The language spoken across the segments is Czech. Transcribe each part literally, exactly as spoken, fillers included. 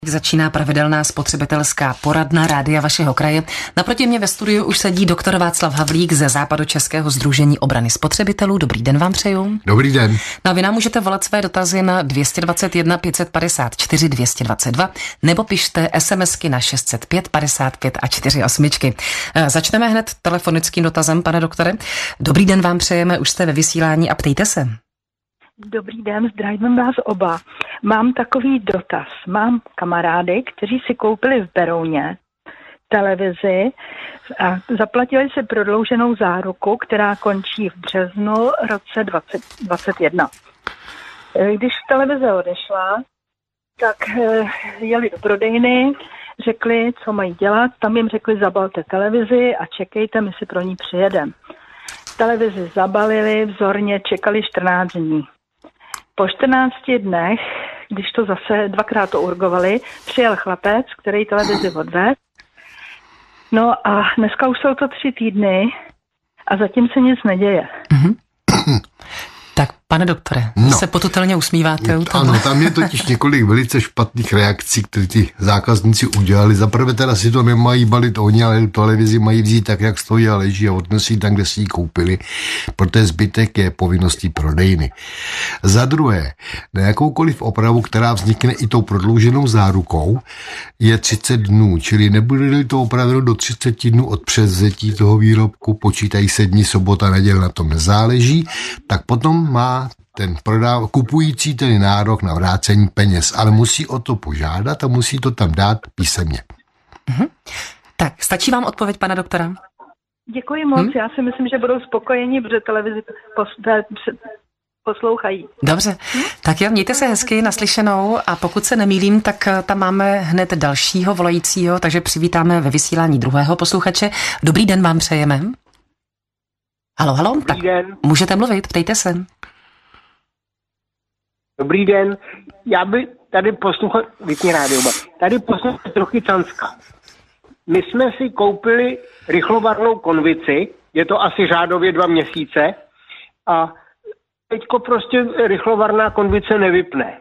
Začíná pravidelná spotřebitelská poradna Rádia vašeho kraje. Naproti mě ve studiu už sedí doktor Václav Havlík ze Západočeského sdružení obrany spotřebitelů. Dobrý den vám přeju. Dobrý den. No a vy nám můžete volat své dotazy na dvě stě dvacet jedna pět padesát čtyři dvě stě dvacet dva nebo pište SMSky na šest set pět padesát pět a čtyři osmičky. Začneme hned telefonickým dotazem, pane doktore. Dobrý den vám přejeme, už jste ve vysílání a ptejte se. Dobrý den, zdravím vás oba. Mám takový dotaz. Mám kamarády, kteří si koupili v Berouně televizi a zaplatili si prodlouženou záruku, která končí v březnu roce dvacet dvacet jedna. Když televize odešla, tak jeli do prodejny, řekli, co mají dělat. Tam jim řekli, zabalte televizi a čekejte, my si pro ní přijedeme. Televizi zabalili, vzorně čekali čtrnáct dní. Po čtrnácti dnech, když to zase dvakrát to urgovali, přijel chlapec, který televizi odvedl. No a dneska už jsou to tři týdny a zatím se nic neděje. Mm-hmm. Tak, pane doktore, no. se potutelně usmíváte. Ano, tam je totiž několik velice špatných reakcí, které ti zákazníci udělali. Za prvé teda si to nemají balit oni, ale televizi mají vzít tak, jak stojí a leží a odnosí tam, kde si ji koupili, protože zbytek je povinností prodejny. Za druhé, na jakoukoliv opravu, která vznikne i tou prodlouženou zárukou, je třicet dnů, čili nebude-li to opraveno do třicet dnů od převzetí toho výrobku, počítají se dní, sobota, neděle, na tom nezáleží, tak potom má ten prodáv, kupující tedy nárok na vrácení peněz, ale musí o to požádat a musí to tam dát písemně. Mhm. Tak, stačí vám odpověď, pana doktora? Děkuji moc, hmm? Já si myslím, že budou spokojeni, protože televizi poslouchají. Dobře, hmm? Tak jo, mějte se hezky, naslyšenou a pokud se nemýlím, tak tam máme hned dalšího volajícího, takže přivítáme ve vysílání druhého posluchače. Dobrý den vám přejeme. Halo, halo, Dobrý tak den. Můžete mluvit, ptejte se. Dobrý den, já by tady poslouchal, vypni rádio, tady poslouchal trochu Canska. My jsme si koupili rychlovarnou konvici, je to asi řádově dva měsíce a teďko prostě rychlovarná konvice nevypne.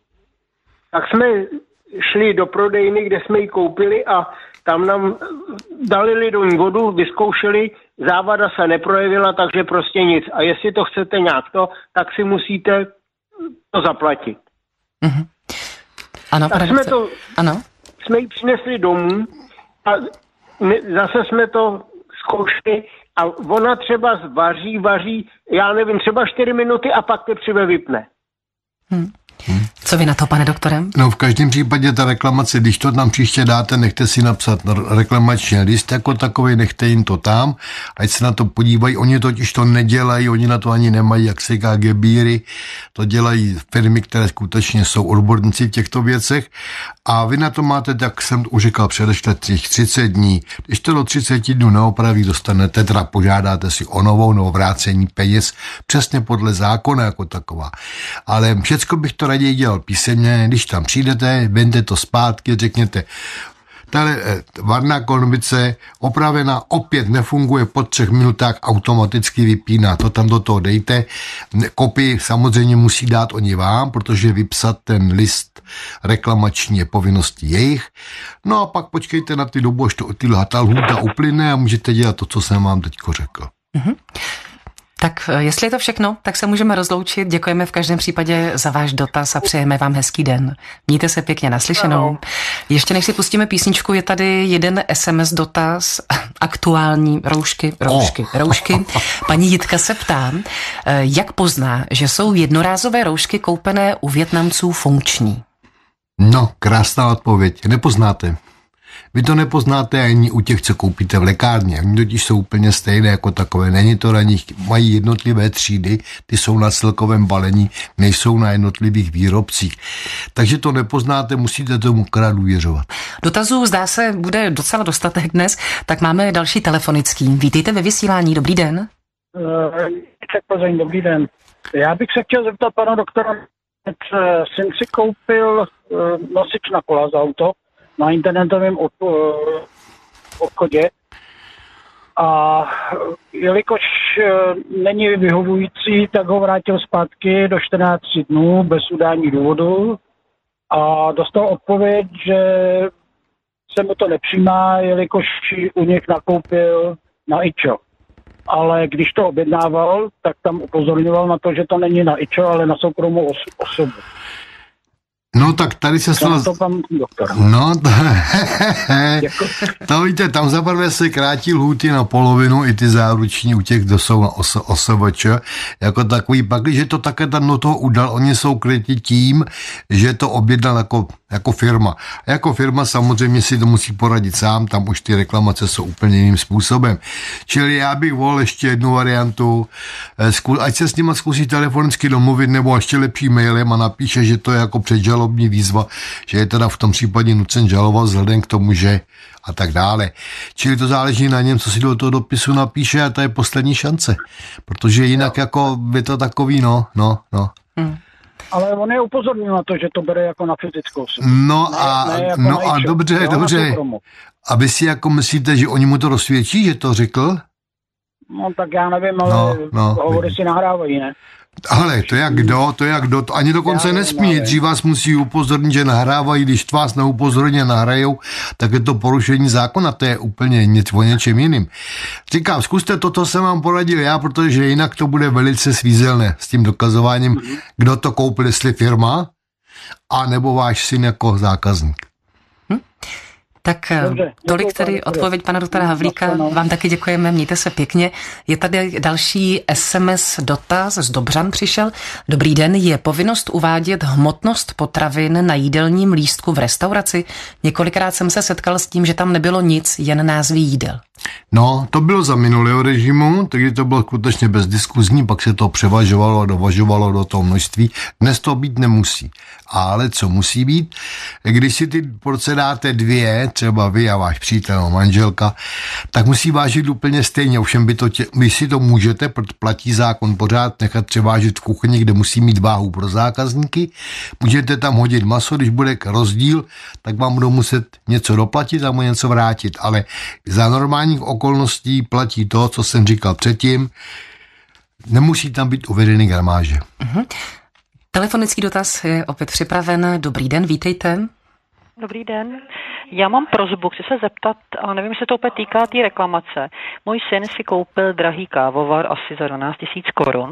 Tak jsme šli do prodejny, kde jsme ji koupili a tam nám dali lidovní vodu, vyzkoušeli, závada se neprojevila, takže prostě nic. A jestli to chcete nějak to, tak si musíte to zaplatit. Mm-hmm. Ano, tak jsme to, ano. jsme ji přinesli domů a my, zase jsme to zkoušeli a ona třeba vaří, vaří, já nevím, třeba čtyři minuty a pak teprve vypne. Hmm. Hmm. Co vy na to, pane doktore? No v každém případě ta reklamace, když to tam příště dáte, nechte si napsat reklamační list jako takový, nechte jim to tam, ať se na to podívají, oni totiž to nedělají, oni na to ani nemají, jak se říká, gebíry, to dělají firmy, které skutečně jsou odborníci v těchto věcech a vy na to máte, jak jsem už říkal, předešle těch třicet dní, když to do třiceti dnů neopraví dostanete, teda požádáte si o novou nebo vrácení peněz, přesně podle zákona jako taková, ale všecko bych to raději dělal písemně, když tam přijdete, vemte to zpátky, řekněte, tahle varná konvice opravená opět nefunguje, po třech minutách automaticky vypíná, to tam do toho dejte, kopii samozřejmě musí dát oni vám, protože vypsat ten list reklamační je povinností jejich, no a pak počkejte na ty dobu, až to ta lhůta uplyne a můžete dělat to, co jsem vám teďko řekl. Mm-hmm. Tak jestli je to všechno, tak se můžeme rozloučit. Děkujeme v každém případě za váš dotaz a přejeme vám hezký den. Mějte se pěkně, naslyšenou. No. Ještě než si pustíme písničku, je tady jeden es em es dotaz, aktuální roušky, roušky, oh. roušky. Paní Jitka se ptá, jak pozná, že jsou jednorázové roušky koupené u Vietnamců funkční? No, krásná odpověď. Nepoznáte. Vy to nepoznáte ani u těch, co koupíte v lékárně. Oni totiž jsou úplně stejné jako takové. Není to na nich, mají jednotlivé třídy, ty jsou na celkovém balení, nejsou na jednotlivých výrobcích. Takže to nepoznáte, musíte tomu krát důvěřovat. Dotazů zdá se bude docela dostatek dnes, tak máme další telefonický. Vítejte ve vysílání, dobrý den. Uh, dobrý den. Já bych se chtěl zeptat pana doktora, jsem si koupil uh, nosič na kola za auto na internetovém obchodě a jelikož není vyhovující, tak ho vrátil zpátky do čtrnácti dnů bez udání důvodu a dostal odpověď, že se mu to nepřijímá, jelikož u nich nakoupil na ičo. Ale když to objednával, tak tam upozorňoval na to, že to není na ičo, ale na soukromou os- osobu. No tak tady se stalo... To pan doktor. No, to, to víte, tam zaprvé se krátí lhůty na polovinu i ty záruční u těch, kdo jsou na O S V Č, jako takový. Pak, když to také tam do toho udal, oni jsou krytí tím, že to objednal jako, jako firma. A jako firma samozřejmě si to musí poradit sám, tam už ty reklamace jsou úplně jiným způsobem. Čili já bych volil ještě jednu variantu, ať se s nima zkusí telefonicky domluvit, nebo ještě lepší mailem a napíše, že to je jako předžalobní výzva, že je teda v tom případě nucen žalovat vzhledem k tomu, že a tak dále. Čili to záleží na něm, co si do toho dopisu napíše a to je poslední šance. Protože jinak no. jako by to takový, no, no, no. Hmm. Ale on je upozornil na to, že to bere jako na fyzickou osobu. No ne, a, ne jako no a dobře, jo, dobře. A vy si jako myslíte, že oni mu to rozsvědčí, že to řekl? No tak já nevím, ale no, no, hovory si nahrávají, ne? Ale to jak kdo, to jak kdo, to ani dokonce nesmí, dřív vás musí upozornit, že nahrávají, když vás neupozorně nahrajou, tak je to porušení zákona, to je úplně něco o něčem jiným. Říkám, zkuste to, co jsem vám poradil já, protože jinak to bude velice svízelné s tím dokazováním, mm-hmm. kdo to koupil, jestli firma, a nebo váš syn jako zákazník. Hm? Tak dobře, tolik tedy odpověď pana doktora Havlíka. Vám taky děkujeme, mějte se pěkně. Je tady další es em es dotaz, z Dobřan přišel. Dobrý den, je povinnost uvádět hmotnost potravin na jídelním lístku v restauraci? Několikrát jsem se setkal s tím, že tam nebylo nic, jen názvy jídel. No, to bylo za minulého režimu, takže to bylo skutečně bezdiskuzní, pak se to převažovalo a dovažovalo do toho množství. Dnes to být nemusí. Ale co musí být? Když si ty porce dáte dvě, třeba vy a váš přítel, manželka, tak musí vážit úplně stejně. Ovšem by to tě, vy si to můžete, protože platí zákon pořád, nechat převážit v kuchyni, kde musí mít váhu pro zákazníky. Můžete tam hodit maso, když bude rozdíl, tak vám budou muset něco doplatit a mu něco vrátit. Ale za normálních okolností platí to, co jsem říkal předtím. Nemusí tam být uvedeny gramáže. Uh-huh. Telefonický dotaz je opět připraven. Dobrý den, vítejte. Dobrý den. Já mám prosbu, chci se zeptat, ale nevím, jestli to opět týká té reklamace. Můj syn si koupil drahý kávovar asi za dvanáct tisíc korun.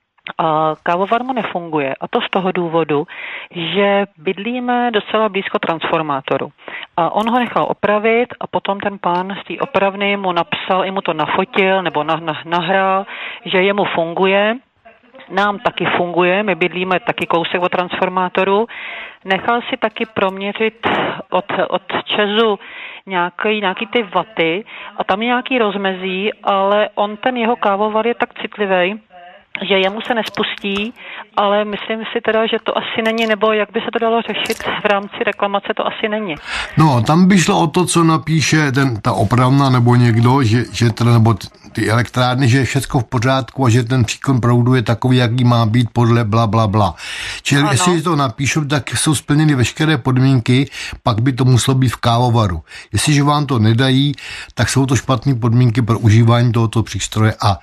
A kávovar mu nefunguje. A to z toho důvodu, že bydlíme docela blízko transformátoru. A on ho nechal opravit a potom ten pán z té opravny mu napsal, i mu to nafotil nebo na, na, nahrál, že jemu funguje. Nám taky funguje, my bydlíme taky kousek od transformátoru. Nechal si taky proměřit od, od Česu nějaký, nějaký ty vaty a tam je nějaký rozmezí, ale on ten jeho kávovar je tak citlivý, že jemu se nespustí, ale myslím si teda, že to asi není, nebo jak by se to dalo řešit v rámci reklamace, to asi není. No, tam by šlo o to, co napíše ten, ta opravna nebo někdo, že, že teda, nebo ty elektrárny, že je všechno v pořádku a že ten příkon proudu je takový, jaký má být podle bla, bla, bla. Čili ano. Jestli to napíšou, tak jsou splněny veškeré podmínky, pak by to muselo být v kávovaru. Jestliže vám to nedají, tak jsou to špatné podmínky pro užívání tohoto přístroje a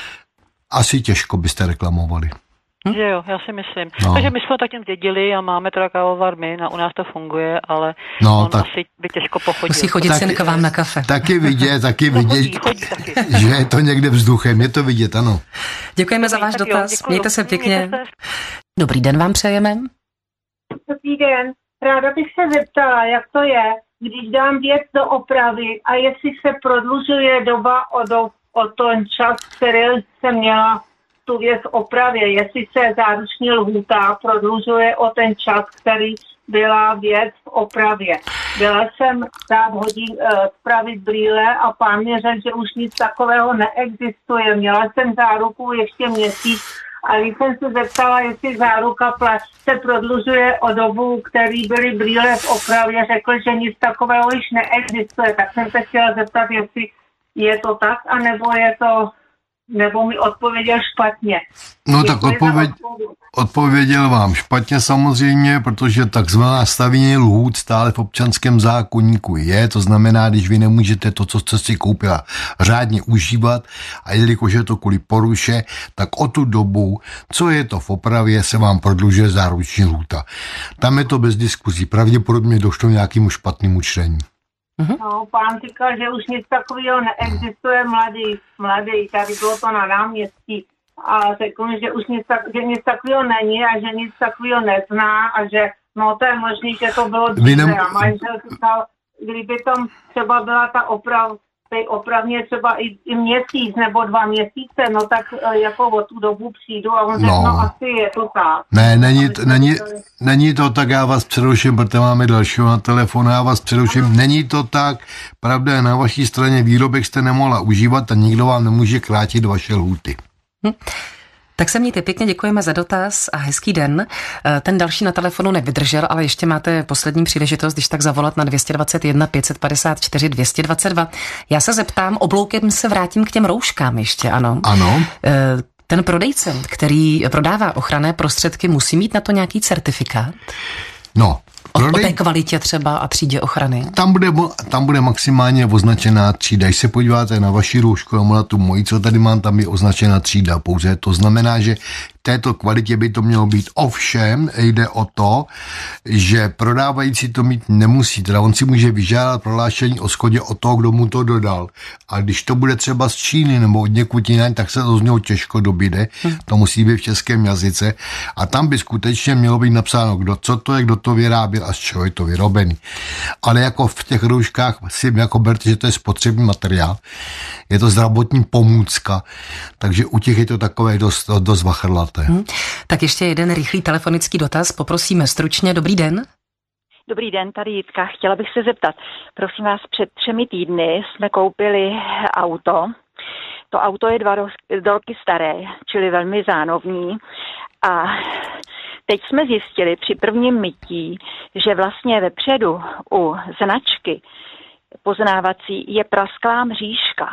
asi těžko byste reklamovali. Hm? Že jo, já si myslím. No. Takže my jsme tak tím dědili a máme teda kávovar my, na, u nás to funguje, ale no, on tak asi by těžko pochodil. Musí chodit syn k vám na kafe. Taky vidět, taky vidět, chodí, chodí taky. Že je to někde vzduchem, je to vidět, ano. Děkujeme za váš tak dotaz, jo, mějte se pěkně. Mějte se. Dobrý den vám přejeme. Dobrý den, ráda bych se zeptala, jak to je, když dám věc do opravy a jestli se prodlužuje doba od o ten čas, který jsem měla tu věc opravě, jestli se záruční lhůta prodlužuje o ten čas, který byla věc v opravě. Byla jsem dát hodin uh, spravit brýle a pán mi řekl, že už nic takového neexistuje. Měla jsem záruku ještě měsíc a když jsem se zeptala, jestli záruka se prodlužuje o dobu, který byly brýle v opravě, řekl, že nic takového již neexistuje. Tak jsem se chtěla zeptat, jestli je to tak, anebo je to nebo mi odpověděl špatně. No tak odpověď, odpověděl vám špatně samozřejmě, protože takzvaná stavění lhůt stále v občanském zákoníku je, to znamená, když vy nemůžete to, co jste si koupila, řádně užívat a jelikož je to kvůli poruše, tak o tu dobu, co je to v opravě, se vám prodlužuje záruční lhůta. Tam je to bez diskuzí, pravděpodobně došlo nějakému špatnému čtení. No, pán říkal, že už nic takového neexistuje, mladý, mladý, tady bylo to na náměstí a řekl mi, že už nic, tak, že nic takového není a že nic takového nezná a že no to je možný, že to bylo dříve nem... a manžel říkal, kdyby tam třeba byla ta oprav, tej opravně třeba i, i měsíc nebo dva měsíce, no tak jako o tu dobu přijdu a on řekl, no, no asi je to tak. Ne, není, t- není, není to tak, já vás přeruším, protože máme dalšího na telefonu, já vás přeruším, není to tak, pravda je na vaší straně, výrobek jste nemohla užívat a nikdo vám nemůže krátit vaše lhůty. Hm. Tak se mějte pěkně, děkujeme za dotaz a hezký den. Ten další na telefonu nevydržel, ale ještě máte poslední příležitost, když tak zavolat na dvě stě dvacet jedna pět set padesát čtyři dvě stě dvacet dva. Já se zeptám, obloukem se vrátím k těm rouškám ještě, ano. Ano. Ten prodejce, který prodává ochranné prostředky, musí mít na to nějaký certifikát? No. Prodej... O té kvalitě třeba a třídě ochrany? Tam bude, tam bude maximálně označená třída. Když se podíváte na vaši roušku nebo na tu moji, co tady mám, tam je označená třída pouze. To znamená, že této kvalitě by to mělo být. Ovšem jde o to, že prodávající to mít nemusí. Teda on si může vyžádat prohlášení o shodě od toho, kdo mu to dodal. A když to bude třeba z Číny nebo od někud jinak, tak se to z něho těžko dobíde. Hmm. To musí být v českém jazyce. A tam by skutečně mělo být napsáno, kdo, co to je, kdo to vyráběl a z čeho je to vyrobený. Ale jako v těch rouškách si jako berte, že to je spotřební materiál. Je to zdravotní pomůcka. Takže u těch je to takové dost, dost vachrlaté. Hmm. Tak ještě jeden rychlý telefonický dotaz, poprosíme stručně. Dobrý den. Dobrý den, tady Jitka. Chtěla bych se zeptat, prosím vás, před třemi týdny jsme koupili auto. To auto je dva roky staré, čili velmi zánovní a teď jsme zjistili při prvním mytí, že vlastně vepředu u značky poznávací je prasklá mřížka.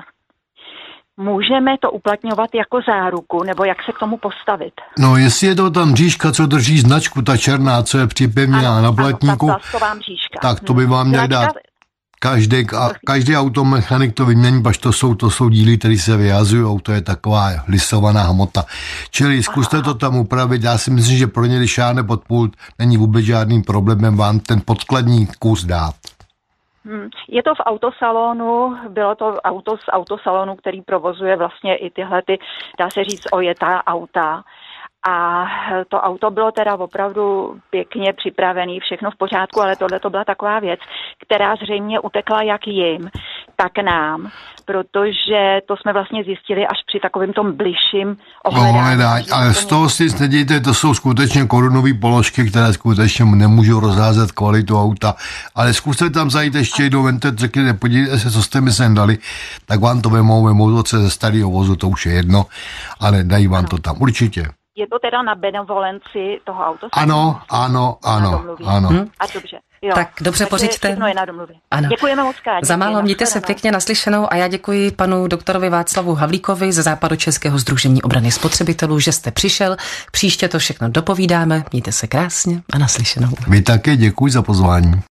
Můžeme to uplatňovat jako záruku, nebo jak se k tomu postavit? No, jestli je to ta mřížka, co drží značku, ta černá, co je připevněná na blatníku, ano, ta mřížka. Tak to by vám měl dát každý, každý automechanik to vymění, pač to jsou, to jsou díly, které se vyjazují, to je taková lisovaná hmota. Čili zkuste aha. to tam upravit, já si myslím, že pro ně, když šáhne pod pult, není vůbec žádným problémem vám ten podkladní kus dát. Je to v autosalonu, bylo to auto z autosalonu, který provozuje vlastně i tyhle, ty, dá se říct, ojetá auta. A to auto bylo teda opravdu pěkně připravené, všechno v pořádku, ale tohle to byla taková věc, která zřejmě utekla jak jim, tak nám, protože to jsme vlastně zjistili až při takovém tom bližším ohledání. No, ale z toho si nedějte, to jsou skutečně korunové položky, které skutečně nemůžou rozházet kvalitu auta, ale zkuste tam zajít ještě jednou, vente, řekněte, podívejte se, co jste mi sem dali, tak vám to vemou, vemou to ze starého vozu, to už je jedno, ale dají vám ano. to tam, určitě. Je to teda na benevolenci toho auta? Ano, ano, ano, ano. Hm? A dobře. Jo. Tak dobře pořiďte. Všechno je na domluvě. Ano. Děkujeme moc krát. Za málo, mějte se pěkně naslyšenou a já děkuji panu doktorovi Václavu Havlíkovi ze Západočeského sdružení obrany spotřebitelů, že jste přišel. Příště to všechno dopovídáme. Mějte se krásně a naslyšenou. Vy také děkuji za pozvání.